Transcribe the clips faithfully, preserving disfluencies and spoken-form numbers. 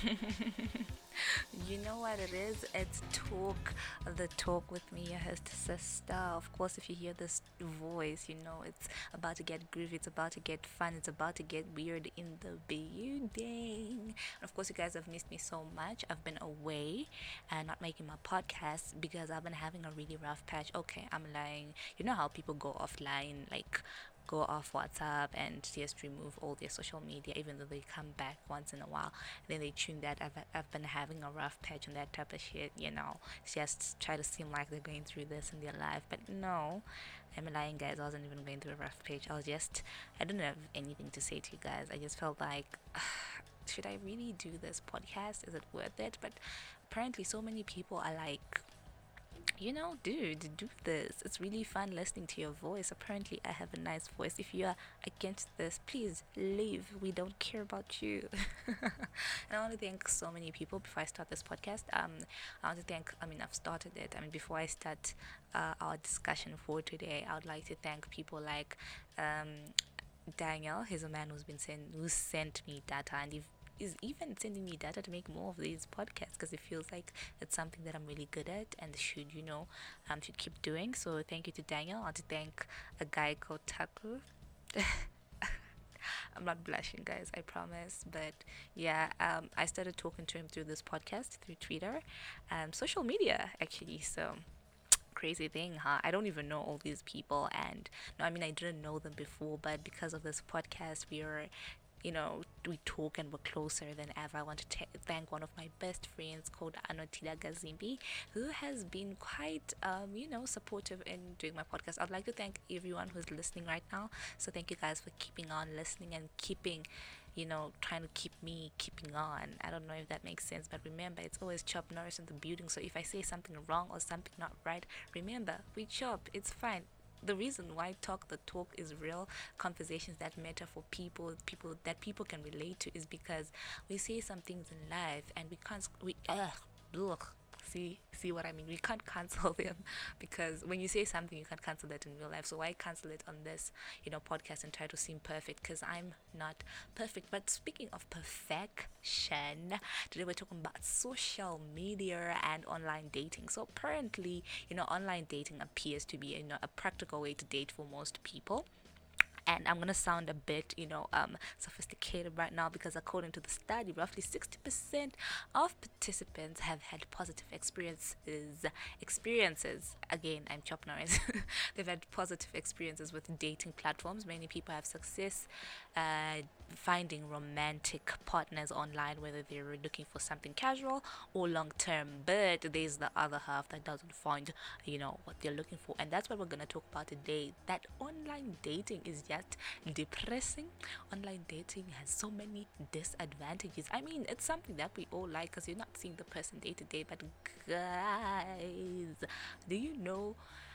You know what it is? It's talk, the talk with me, your host sister. Of course, if you hear this voice, you know it's about to get groovy, it's about to get fun, it's about to get weird in the building. And of course, you guys have missed me so much. I've been away and not making my podcast because I've been having a really rough patch. Okay, I'm lying. You know how people go offline, like go off WhatsApp and just remove all their social media, even though they come back once in a while. And then they tune that I've, I've been having a rough patch and that type of shit, you know. Just try to seem like they're going through this in their life. But no, I'm lying, guys. I wasn't even going through a rough patch. I was just, I didn't have anything to say to you guys. I just felt like, should I really do this podcast? Is it worth it? But apparently, so many people are like, you know, dude, do this. It's really fun listening to your voice. Apparently, I have a nice voice. If you are against this, please leave. We don't care about you. And I want to thank so many people before I start this podcast. Um, I want to thank, I mean, I've started it. I mean, before I start uh, our discussion for today, I would like to thank people like um, Daniel. He's a man who's been sent, who sent me data, and if is even sending me data to make more of these podcasts because it feels like it's something that I'm really good at and should, you know, um, should keep doing. So thank you to Daniel. I want to thank a guy called Taku. I'm not blushing, guys, I promise. But yeah, um, I started talking to him through this podcast, through Twitter, um, social media, actually. So crazy thing, huh? I don't even know all these people, and no, I mean I didn't know them before, but because of this podcast, we are, you know, we talk and we're closer than ever. I want to t- thank one of my best friends called Anotila Gazimbi, who has been quite, um, you know, supportive in doing my podcast. I'd like to thank everyone who's listening right now. So thank you guys for keeping on listening and keeping, you know, trying to keep me keeping on. I don't know if that makes sense, but remember, it's always Chop Norris in the building. So if I say something wrong or something not right, remember, we chop. It's fine. The reason why talk the talk is real conversations that matter for people people that people can relate to is because we say some things in life and we can't we ugh, ugh, see see what I mean. We can't cancel them because when you say something you can't cancel that in real life. So why cancel it on this, you know, podcast and try to seem perfect? Because I'm not perfect. But speaking of perfection, today we're talking about social media and online dating. So apparently, you know, online dating appears to be, you know, a practical way to date for most people. And I'm gonna sound a bit, you know, um, sophisticated right now because according to the study, roughly sixty percent of participants have had positive experiences. Experiences. Again, I'm Chop Norris. They've had positive experiences with dating platforms. Many people have success uh, finding romantic partners online, whether they're looking for something casual or long term. But there's the other half that doesn't find, you know, what they're looking for, and that's what we're gonna talk about today. That online dating is just depressing. Online dating has so many disadvantages. I mean, it's something that we all like because you're not seeing the person day to day. But guys, do you know?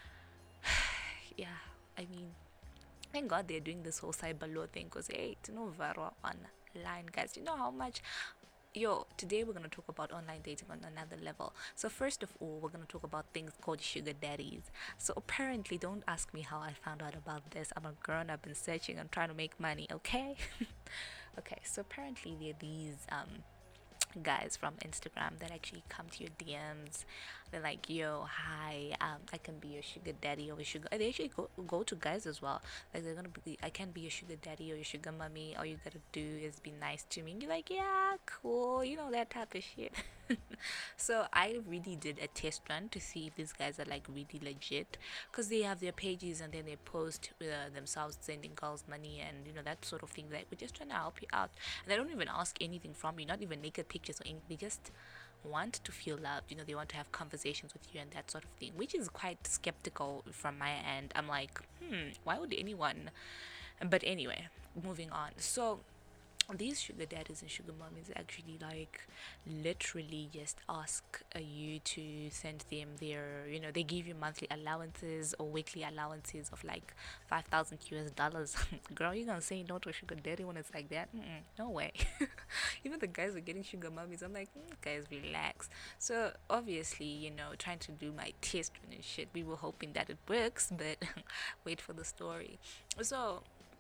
Yeah, I mean, thank God they're doing this whole cyber law thing because hey, it's no viral online, guys. You know how much yo today we're going to talk about online dating on another level. So first of all, we're going to talk about things called sugar daddies. So apparently, don't ask me how I found out about this. I'm a girl, I've been searching and trying to make money, okay? Okay, so apparently there are these um guys from Instagram that actually come to your D Ms. They're like, "Yo, hi, um, I can be your sugar daddy or your sugar." They actually go go to guys as well. Like they're gonna be, "I can be your sugar daddy or your sugar mommy. All you gotta do is be nice to me." And you're like, "Yeah, cool," you know that type of shit. So I really did a test run to see if these guys are like really legit, because they have their pages and then they post uh, themselves sending girls money and you know that sort of thing. Like we're just trying to help you out, and they don't even ask anything from you, not even naked pictures or anything. They just want to feel loved. You know, they want to have conversations with you and that sort of thing, which is quite skeptical from my end. I'm like, hmm, why would anyone? But anyway, moving on. So these sugar daddies and sugar mommies actually like literally just ask uh, you to send them their, you know, they give you monthly allowances or weekly allowances of like five thousand US dollars. Girl, you gonna say no to a sugar daddy when it's like that? Mm-mm, no way. Even the guys are getting sugar mommies. I'm like, mm, guys, relax. So obviously, you know, trying to do my test run and shit, we were hoping that it works, but wait for the story. So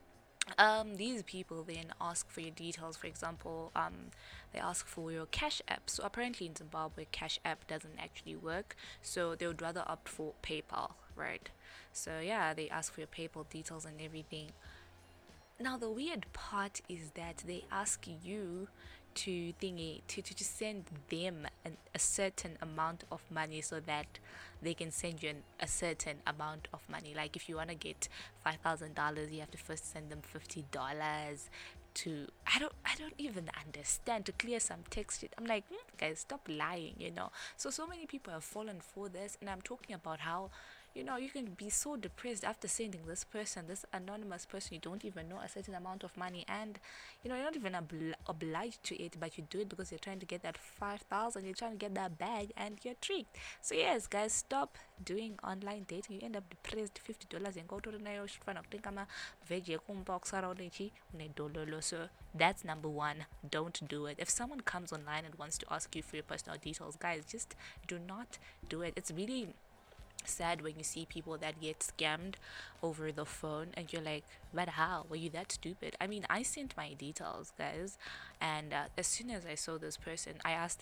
Um, these people then ask for your details. For example, um, they ask for your Cash App. So apparently in Zimbabwe, Cash App doesn't actually work. So they would rather opt for PayPal, right? So yeah, they ask for your PayPal details and everything. Now the weird part is that they ask you to thingy to, to, to send them an, a certain amount of money so that they can send you an, a certain amount of money. Like if you want to get five thousand dollars, you have to first send them fifty dollars to I don't I don't even understand to clear some text shit. I'm like, hmm, guys, stop lying, you know. So so many people have fallen for this, and I'm talking about how you know you can be so depressed after sending this person, this anonymous person you don't even know, a certain amount of money, and you know you're not even obli- obliged to it, but you do it because you're trying to get that five thousand, you're trying to get that bag, and you're tricked. So yes, guys, stop doing online dating. You end up depressed. Fifty dollars and go to the nail shifana kutenga ma veggie kumbox around ichi unedololo. So that's number one. Don't do it. If someone comes online and wants to ask you for your personal details, guys, just do not do it. It's really sad when you see people that get scammed over the phone and you're like, but how were you that stupid? I mean, I sent my details, guys, and uh, as soon as I saw this person, I asked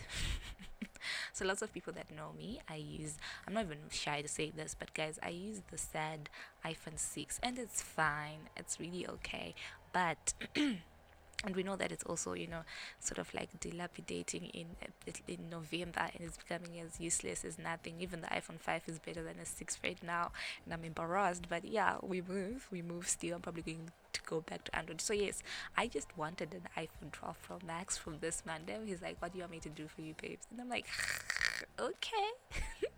so lots of people that know me, I use, I'm not even shy to say this, but guys, I use the sad iPhone six, and it's fine, it's really okay, but and we know that it's also, you know, sort of like dilapidating in in November, and it's becoming as useless as nothing. Even the iPhone five is better than a six right now, and I'm embarrassed, but yeah, we move we move still. I'm probably going to go back to Android. So yes, I just wanted an iPhone twelve Pro Max from this man. Then he's like, what do you want me to do for you, babes? And I'm like, okay.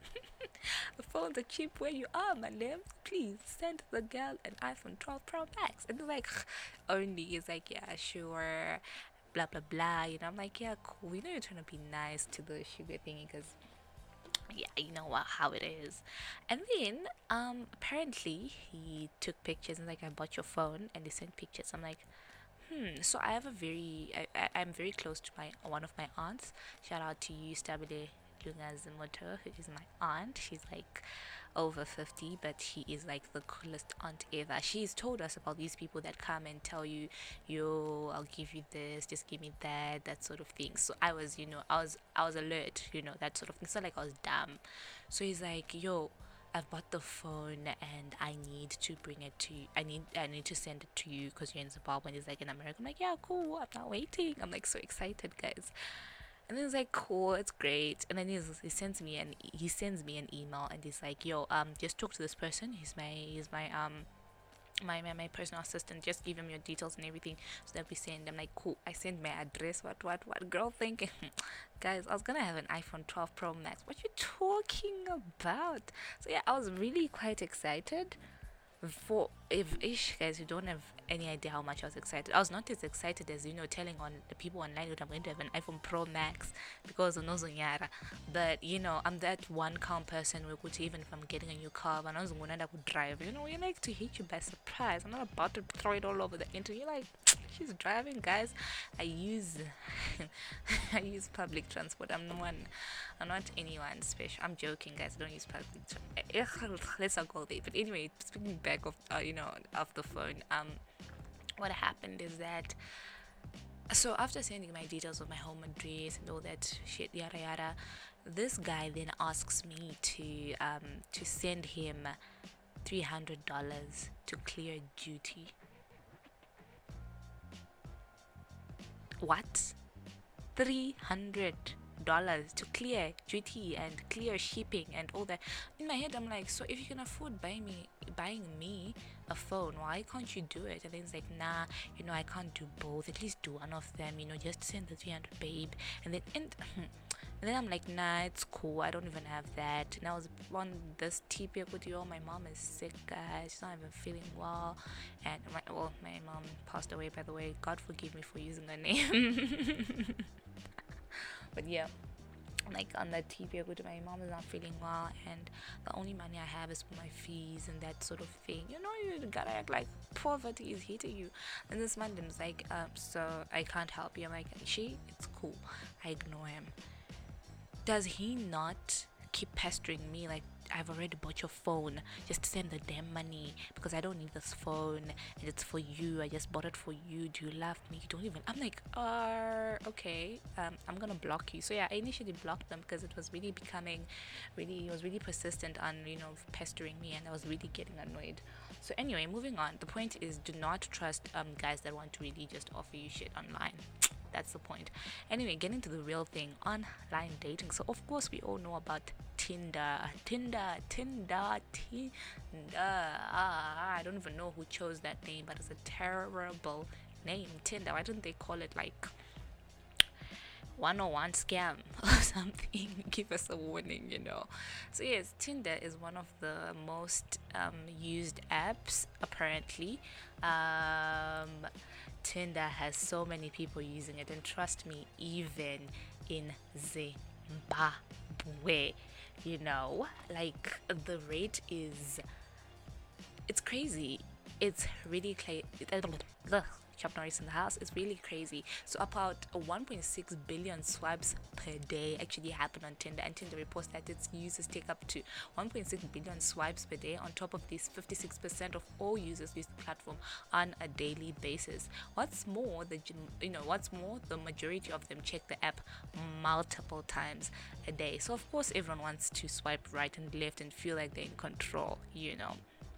The phones are cheap where you are, my name. Please send the girl an iPhone twelve Pro Max. And they're like, only. He's like, yeah, sure. Blah, blah, blah. You know, I'm like, yeah, cool. You know, you're trying to be nice to the sugar thingy because, yeah, you know what, how it is. And then, um, apparently, he took pictures and, like, I bought your phone, and he sent pictures. I'm like, hmm. So I have a very, I, I, I'm very close to my one of my aunts. Shout out to you, Stabile Lungazumoto, who is my aunt. She's like over fifty, but she is like the coolest aunt ever. She's told us about these people that come and tell you, yo, I'll give you this, just give me that, that sort of thing. So I was, you know, I was, I was alert, you know, that sort of thing. It's not like I was dumb. So he's like, yo, I've bought the phone and I need to bring it to you. I need I need to send it to you because you're in Zimbabwe. And he's like in America. I'm like, yeah, cool. I'm not waiting. I'm like so excited, guys. And then he's like, cool, it's great. And then he's, he sends me an he sends me an email and he's like, yo, um, just talk to this person. He's my he's my um my, my my personal assistant. Just give him your details and everything so that we send. I'm like, cool. I send my address. What what what girl thinking? Guys, I was gonna have an iPhone twelve Pro Max. What you talking about? So yeah, I was really quite excited for if ish guys, you don't have any idea how much I was excited. I was not as excited as, you know, telling on the people online that I'm going to have an iPhone Pro Max because of Nozonyara. But you know, I'm that one calm person who could, even if I'm getting a new car, but I was going to drive. You know, you like to hit you by surprise. I'm not about to throw it all over the internet. You're like, she's driving, guys. I use I use public transport. I'm no one. I'm not anyone special. I'm joking, guys. I don't use public transport. Let's not go there. But anyway, speaking back of uh, you know, of the phone. Um, what happened is that so after sending my details of my home address and all that shit, yada yada, this guy then asks me to um to send him three hundred dollars to clear duty. What? Three hundred dollars to clear duty and clear shipping and all that. In my head I'm like, so if you can afford buying me buying me a phone, why can't you do it? And then it's like, nah, you know, I can't do both, at least do one of them, you know, just send the three hundred, babe. And then and and then I'm like, nah, it's cool, I don't even have that. And I was on this T P with you, my mom is sick, guys, she's not even feeling well. And my well my mom passed away, by the way, God forgive me for using her name. But yeah, like on that T V, I go to my mom is not feeling well, and the only money I have is for my fees and that sort of thing. You know, you gotta act like poverty is hitting you. And this man is like, um, so I can't help you. I'm like, she, it's cool. I ignore him. Does he not keep pestering me like, I've already bought your phone. Just send the damn money because I don't need this phone and it's for you. I just bought it for you. Do you love me? You don't even. I'm like, uh, okay. Um, I'm gonna block you. So yeah, I initially blocked them because it was really becoming, really, it was really persistent on you know pestering me, and I was really getting annoyed. So anyway, moving on. The point is, do not trust um guys that want to really just offer you shit online. That's the point. Anyway, getting to the real thing, online dating. So of course we all know about Tinder, Tinder, Tinder, Tinder. Ah, I don't even know who chose that name, but it's a terrible name, Tinder. Why don't they call it like one oh one scam or something? Give us a warning, you know. So yes, Tinder is one of the most um, used apps apparently. Um, Tinder has so many people using it, and trust me, even in Zimbabwe, you know, like the rate is, it's crazy. It's really crazy. Chuck Norris in the house. It's really crazy. So about one point six billion swipes per day actually happen on Tinder, and Tinder reports that its users take up to one point six billion swipes per day. On top of this, fifty-six percent of all users use the platform on a daily basis. What's more, the you know what's more, the majority of them check the app multiple times a day. So of course, everyone wants to swipe right and left and feel like they're in control. You know.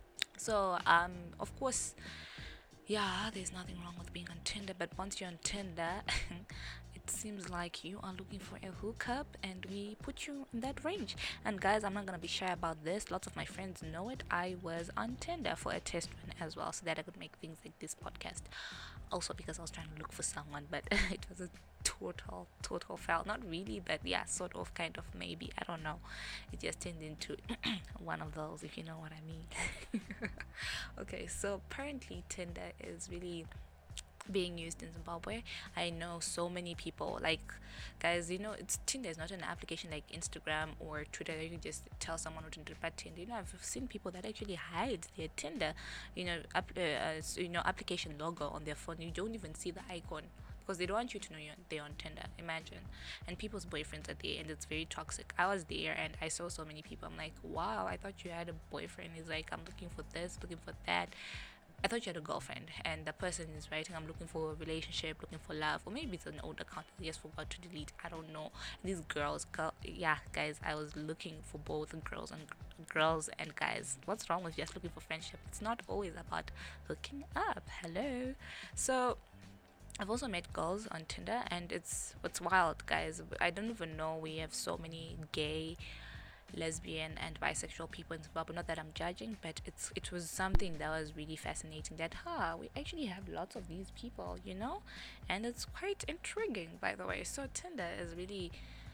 So um, of course, yeah, there's nothing wrong with being on Tinder, but once you're on Tinder, it seems like you are looking for a hookup, and we put you in that range. And guys, I'm not gonna be shy about this. Lots of my friends know it. I was on Tinder for a test run as well, so that I could make things like this podcast. Also because I was trying to look for someone, but it was a total, total fail. Not really, but yeah, sort of, kind of, maybe. I don't know. It just turned into one of those, if you know what I mean. Okay, so apparently Tinder is really being used in Zimbabwe. I know so many people, like, guys, you know, it's Tinder is not an application like Instagram or Twitter that you can just tell someone what to do. But Tinder, you know, I've seen people that actually hide their Tinder, you know, up, uh, uh, you know, application logo on their phone. You don't even see the icon because they don't want you to know you're they're on Tinder. Imagine. And people's boyfriends are there, and it's very toxic. I was there and I saw so many people. I'm like, wow, I thought you had a boyfriend. He's like, I'm looking for this, looking for that. I thought you had a girlfriend, and the person is writing, I'm looking for a relationship, looking for love, or maybe it's an old account they just forgot to delete. I don't know. These girls, girl, yeah, guys, I was looking for both girls and girls and guys. What's wrong with just looking for friendship? It's not always about hooking up. Hello. So I've also met girls on Tinder, and it's what's wild, guys. I don't even know we have so many gay, lesbian and bisexual people in Zimbabwe. Not that I'm judging, but it's it was something that was really fascinating, that huh we actually have lots of these people, you know, and it's quite intriguing, by the way. So Tinder is really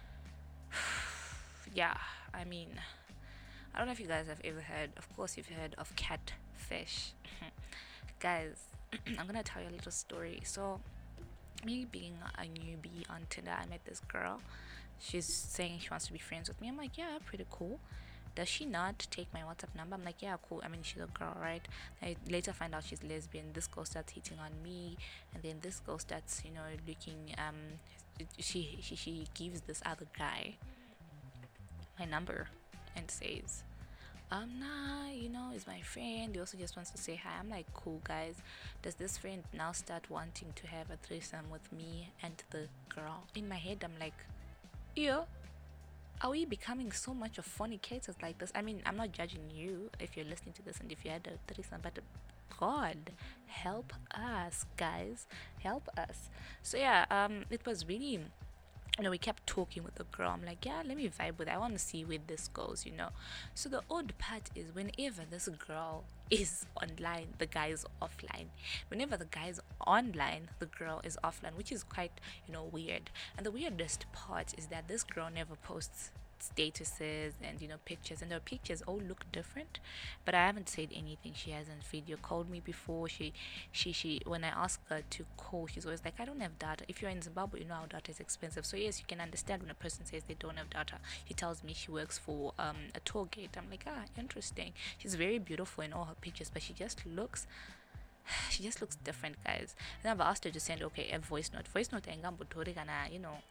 yeah, I mean, I don't know if you guys have ever heard, of course you've heard of catfish. Guys, I'm gonna tell you a little story. So me being a newbie on Tinder, I met this girl. She's saying she wants to be friends with me. I'm like, yeah, pretty cool. Does she not take my WhatsApp number? I'm like, yeah, cool. I mean, she's a girl, right? I later find out she's lesbian. This girl starts hitting on me, and then this girl starts, you know, looking. Um, she she she gives this other guy my number and says, um, nah, you know, is my friend. He also just wants to say hi. I'm like, cool, guys. Does this friend now start wanting to have a threesome with me and the girl? In my head, I'm like, yeah, are we becoming so much of fornicators like this? I mean, I'm not judging you if you're listening to this and if you had a threesome, but God, help us, guys, help us. So yeah, um, it was really, you know, we kept talking with the girl. I'm like, yeah, let me vibe with it. I want to see where this goes, you know. So the odd part is, whenever this girl is online, the guy is offline. Whenever the guy is online, the girl is offline, which is quite, you know, weird. And the weirdest part is that this girl never posts statuses and, you know, pictures, and her pictures all look different, but I haven't said anything. She hasn't video called me before. She she she when I ask her to call, she's always like, I don't have data. If you're in Zimbabwe, you know how data is expensive, so yes, you can understand when a person says they don't have data. She tells me she works for um a tour guide. I'm like, ah, interesting. She's very beautiful in all her pictures, but she just looks she just looks different, guys. And I've asked her to send, okay, a voice note voice note engambotori kana, you know,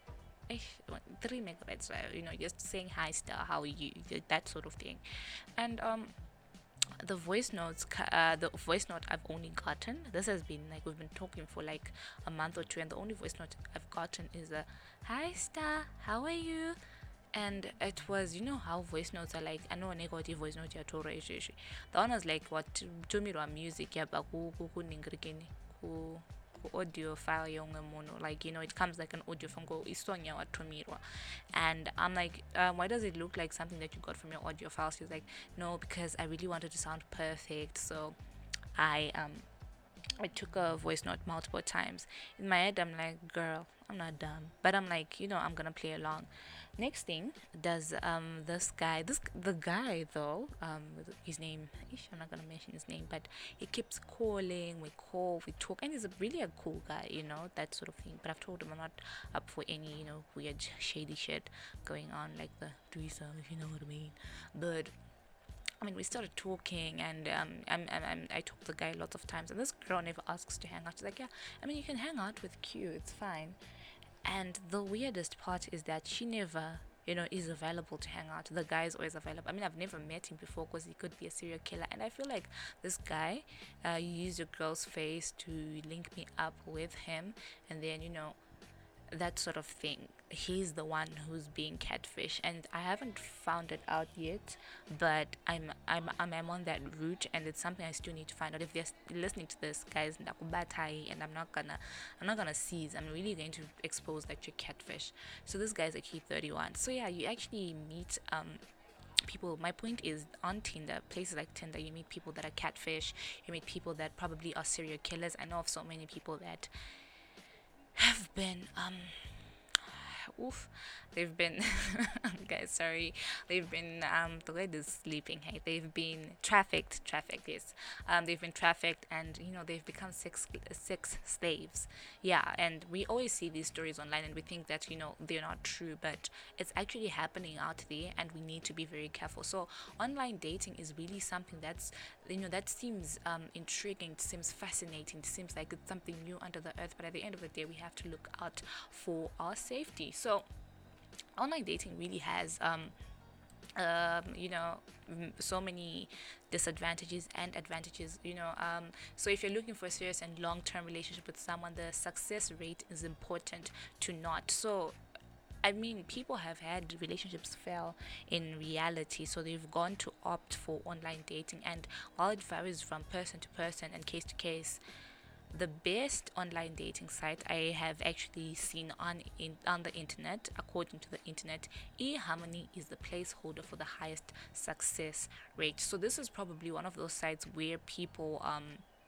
eh, three megabytes, right? You know, just saying hi, star, how are you, that sort of thing. And um, the voice notes, uh, the voice note I've only gotten. This has been like we've been talking for like a month or two, and the only voice note I've gotten is a hi, star, how are you? And it was, you know how voice notes are like. I know a negative voice note ya tora ishi. The one was like what to me music ya ba ku ku ku ningirikini ku audio file yonge mono, like, you know, it comes like an audio from go isonya watumirwa. And I'm like, um, why does it look like something that you got from your audio file? She's like, no, because I really wanted to sound perfect, so I um I took a voice note multiple times. In my head, I'm like, girl, I'm not dumb. But I'm like, you know, I'm gonna play along. Next thing, does um this guy, this the guy though, um his name, ish, I'm not gonna mention his name, but he keeps calling. We call, we talk, and he's a really a cool guy, you know, that sort of thing. But I've told him I'm not up for any, you know, weird shady shit going on, like the threesome, if you know what I mean. But I mean, we started talking, and um, I'm, I'm, I'm, I talked to the guy lots of times, and this girl never asks to hang out. She's like, yeah, I mean, you can hang out with Q, it's fine. And the weirdest part is that she never, you know, is available to hang out. The guy is always available. I mean, I've never met him before because he could be a serial killer, and I feel like this guy, uh, you use your girl's face to link me up with him, and then, you know, that sort of thing. He's the one who's being catfish, and I haven't found it out yet. But I'm I'm I'm, I'm on that route, and it's something I still need to find out. If they're listening to this, guys, ndakubatai, and I'm not gonna I'm not gonna seize. I'm really going to expose that you're catfish. So this guy's actually thirty-one. So yeah, you actually meet um people. My point is, on Tinder, places like Tinder, you meet people that are catfish. You meet people that probably are serial killers. I know of so many people that have been um oof, they've been guys, sorry, they've been um the word is sleeping. Hey, they've been trafficked trafficked yes, um they've been trafficked, and you know, they've become sex sex slaves. Yeah, and we always see these stories online, and we think that, you know, they're not true, but it's actually happening out there, and we need to be very careful. So online dating is really something that's, you know, that seems um intriguing, seems fascinating, seems like it's something new under the earth, but at the end of the day, we have to look out for our safety. So online dating really has um um, you know, m- so many disadvantages and advantages, you know. Um, so if you're looking for a serious and long-term relationship with someone, the success rate is important to not. So I mean, people have had relationships fail in reality, so they've gone to opt for online dating. And while it varies from person to person and case to case, the best online dating site I have actually seen on in on the internet, according to the internet, eHarmony is the placeholder for the highest success rate. So this is probably one of those sites where people um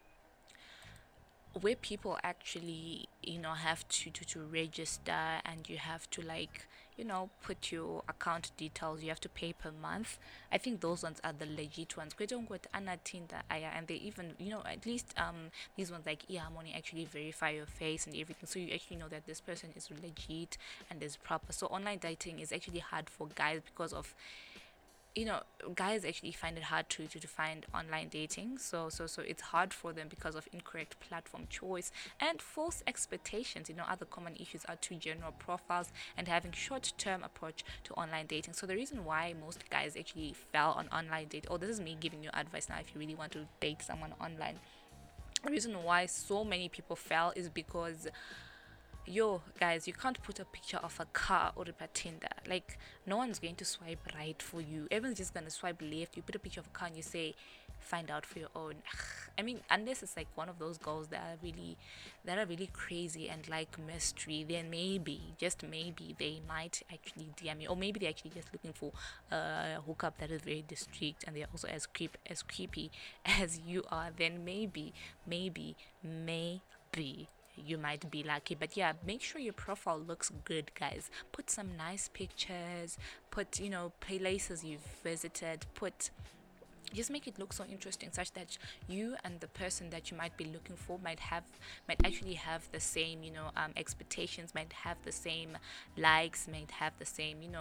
where people actually, you know, have to, to to register, and you have to, like, you know, put your account details. You have to pay per month. I think those ones are the legit ones. Kwetu ngwet anatinda aya, and they even, you know, at least um these ones like eHarmony actually verify your face and everything, so you actually know that this person is legit and is proper. So online dating is actually hard for guys because of, you know, guys actually find it hard to, to, to find online dating. So so so it's hard for them because of incorrect platform choice and false expectations. You know, other common issues are too general profiles and having short-term approach to online dating. So the reason why most guys actually fell on online dating, oh, this is me giving you advice now if you really want to date someone online. The reason why so many people fell is because, yo, guys, you can't put a picture of a car or a Tinder. Like, no one's going to swipe right for you. Everyone's just gonna swipe left. You put a picture of a car and you say, find out for your own. I mean, unless it's like one of those girls that are really that are really crazy and like mystery, then maybe, just maybe, they might actually D M you. Or maybe they're actually just looking for a hookup that is very discreet, and they're also as creep as creepy as you are. Then maybe, maybe, maybe you might be lucky. But yeah, make sure your profile looks good, guys. Put some nice pictures, put, you know, places you've visited, put, just make it look so interesting, such that you and the person that you might be looking for might have might actually have the same, you know, um, expectations, might have the same likes, might have the same, you know,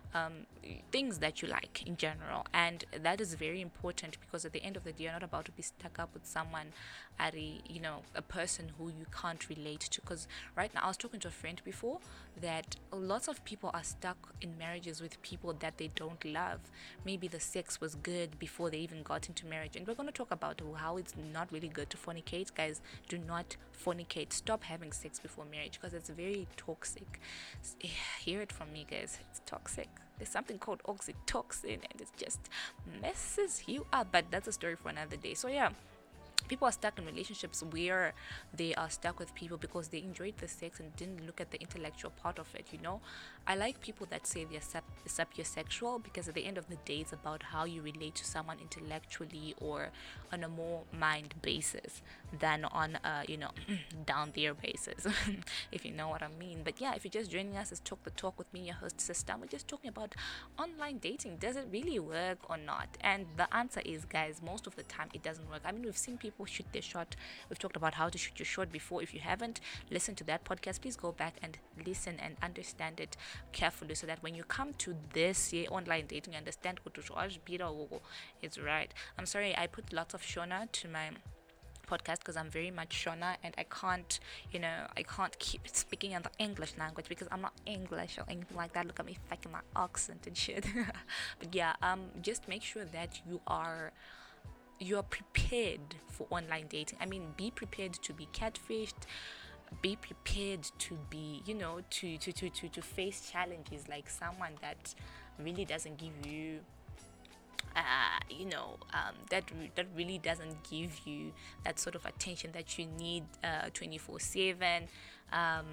um, things that you like in general. And that is very important, because at the end of the day, you're not about to be stuck up with someone, at a, you know, a person who you can't relate to. Because right now, I was talking to a friend before that lots of people are stuck in marriages with people that they don't love. Maybe the sex was good before they even got into marriage. And we're going to talk about how it's not really good to fornicate. Guys, do not fornicate. Stop having sex before marriage, because it's very toxic. Hear it from me, guys. It's toxic. There's something called oxytocin, and it just messes you up. But that's a story for another day. So yeah, people are stuck in relationships where they are stuck with people because they enjoyed the sex and didn't look at the intellectual part of it. You know, I like people that say they're sap- sapiosexual, because at the end of the day, it's about how you relate to someone intellectually or on a more mind basis than on a, you know, down there basis, if you know what I mean. But yeah, if you're just joining us, it's Talk the Talk with me, your host System. We're just talking about online dating. Does it really work or not? And the answer is, guys, most of the time it doesn't work. I mean, we've seen people shoot their shot. We've talked about how to shoot your shot before. If you haven't listened to that podcast, please go back and listen and understand it carefully, so that when you come to this year online dating, you understand what it's right. I'm sorry, I put lots of Shona to my podcast because I'm very much Shona, and I can't, you know, I can't keep speaking in the English language because I'm not English or anything like that. Look at me faking my accent and shit. But yeah, um, just make sure that you are you are prepared for online dating. I mean, be prepared to be catfished. Be prepared to be, you know, to to to to, to face challenges, like someone that really doesn't give you uh, you know, um, that re- that really doesn't give you that sort of attention that you need uh, twenty-four seven. Um,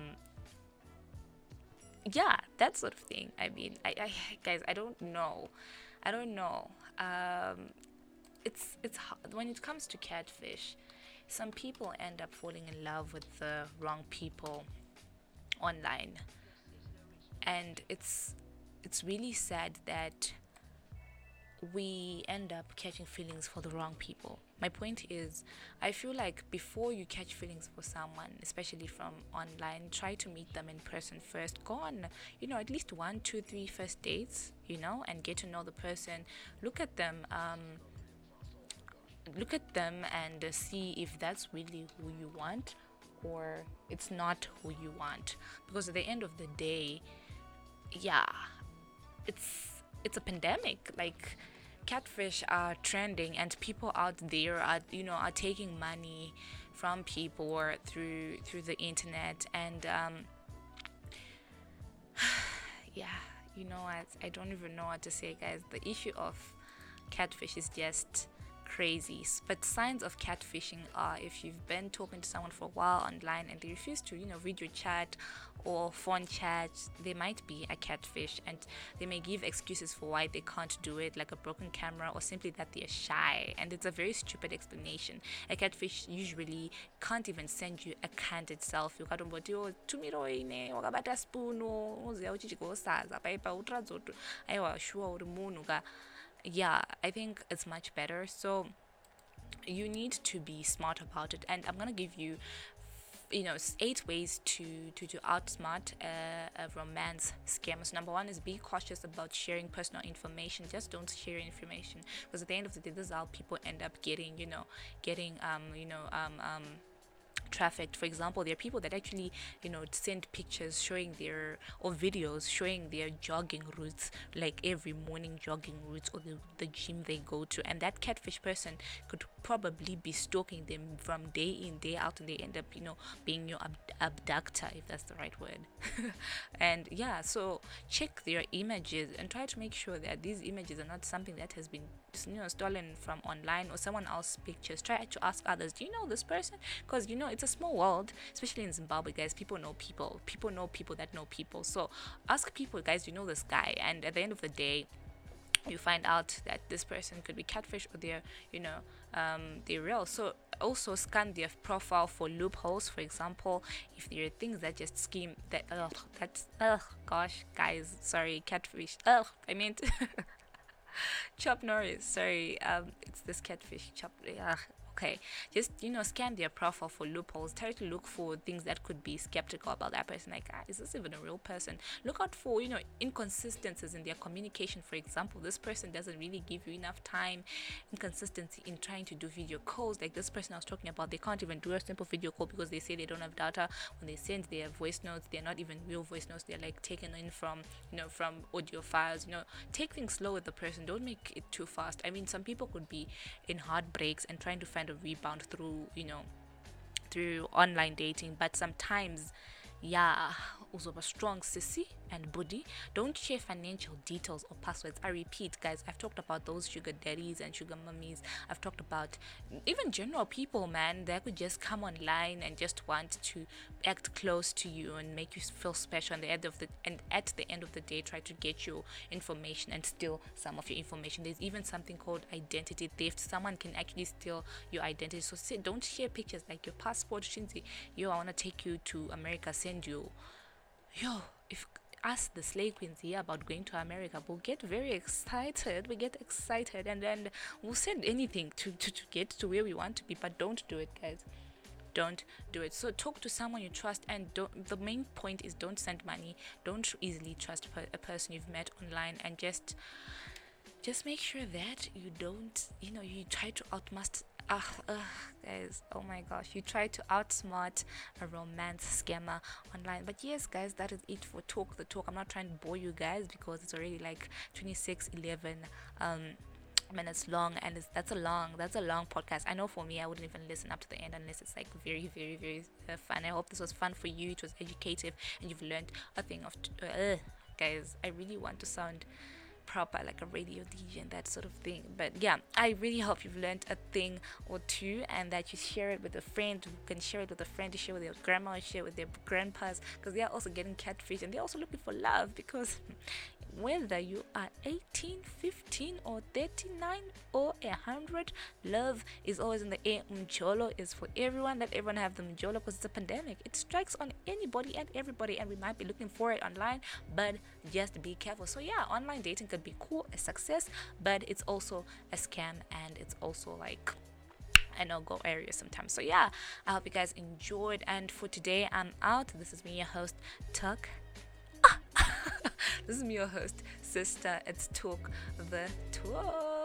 yeah, that sort of thing. I mean, I, I guys, I don't know. I don't know. Um, it's it's hard. When it comes to catfish, some people end up falling in love with the wrong people online, and it's it's really sad that we end up catching feelings for the wrong people. My point is, I feel like before you catch feelings for someone, especially from online, try to meet them in person first. Go on, you know, at least one, two, three first dates, you know, and get to know the person. Look at them, um, look at them and uh, see if that's really who you want or it's not who you want. Because at the end of the day, yeah, it's it's a pandemic. Like, catfish are trending, and people out there are, you know, are taking money from people or through through the internet. And um yeah, you know what, I don't even know what to say, guys. The issue of catfish is just crazy. But signs of catfishing are, if you've been talking to someone for a while online and they refuse to, you know, video chat or phone chat, they might be a catfish, and they may give excuses for why they can't do it, like a broken camera or simply that they're shy. And it's a very stupid explanation. A catfish usually can't even send you a candid selfie. Ukatomboti, "Oh, tumiro ine wakabata spoon uziya uchichi gosaza paipa utradza kuti aiwa sure uri munhu ka." Yeah, I think it's much better. So you need to be smart about it, and I'm gonna give you you know eight ways to to to outsmart a, a romance scam. So number one is, be cautious about sharing personal information. Just don't share information, because at the end of the day, this is how people end up getting you know getting um you know um um trafficked. For example, there are people that actually, you know, send pictures showing their or videos showing their jogging routes, like every morning jogging routes, or the, the gym they go to, and that catfish person could probably be stalking them from day in day out, and they end up, you know, being your ab- abductor, if that's the right word. And yeah, so check their images and try to make sure that these images are not something that has been, you know, stolen from online or someone else's pictures. Try to ask others, do you know this person? Because, you know, it's a small world, especially in Zimbabwe, guys. People know people people know people that know people. So ask people, guys, you know this guy? And at the end of the day, you find out that this person could be catfish, or they're, you know, um, they're real. So also scan their profile for loopholes. For example, if there are things that just scheme that, ugh, that's, ugh, gosh, guys, sorry, catfish, ugh, I meant Chop Norris, sorry, um, it's this catfish, Chop, ugh, Okay, just you know, scan their profile for loopholes. Try to look for things that could be skeptical about that person. Like, ah, is this even a real person? Look out for you know inconsistencies in their communication. For example, this person doesn't really give you enough time. Inconsistency in trying to do video calls. Like this person I was talking about, they can't even do a simple video call because they say they don't have data. When they send their voice notes, they're not even real voice notes. They're like taken in from you know from audio files. You know, take things slow with the person. Don't make it too fast. I mean, some people could be in heartbreaks and trying to find a rebound through you know through online dating, but sometimes, yeah, uzoba strong sissy and body. Don't share financial details or passwords. I repeat, guys, I've talked about those sugar daddies and sugar mummies. I've talked about even general people, man, that could just come online and just want to act close to you and make you feel special. And the end of the and at the end of the day, try to get your information and steal some of your information. There's even something called identity theft. Someone can actually steal your identity. So say, don't share pictures like your passport. Shinzi, yo, I want to take you to America. Send you, yo, if us the slay queens hear about going to America, we'll get very excited. We get excited and then we'll send anything to, to, to get to where we want to be. But don't do it, guys. Don't do it. So talk to someone you trust, and don't. The main point is don't send money. Don't easily trust per, a person you've met online, and just just make sure that you don't. You know, you try to outmust. Ah, uh, guys, oh my gosh, you try to outsmart a romance scammer online. But yes, guys, that is it for Talk the Talk. I'm not trying to bore you guys because it's already like twenty-six eleven um minutes long, and it's, that's a long that's a long podcast. I know for me, I wouldn't even listen up to the end unless it's like very very very uh, fun. I hope this was fun for you. It was educative and you've learned a thing of t- uh, guys, I really want to sound proper like a radio D J and that sort of thing. But yeah, I really hope you've learned a thing or two and that you share it with a friend who can share it with a friend, to share with their grandma, or share with their grandpas, because they are also getting catfish and they're also looking for love. Because whether you are eighteen, fifteen, or thirty-nine or one hundred, love is always in the air. Mjolo is for everyone. Let everyone have the mjolo because it's a pandemic. It strikes on anybody and everybody, and we might be looking for it online, but just be careful. So yeah, online dating could be cool, a success, but it's also a scam, and it's also like a no-go area sometimes. So yeah, I hope you guys enjoyed, and for today I'm out. This is me, your host, Tuck. This is me, your host, Sister. It's Talk the Talk.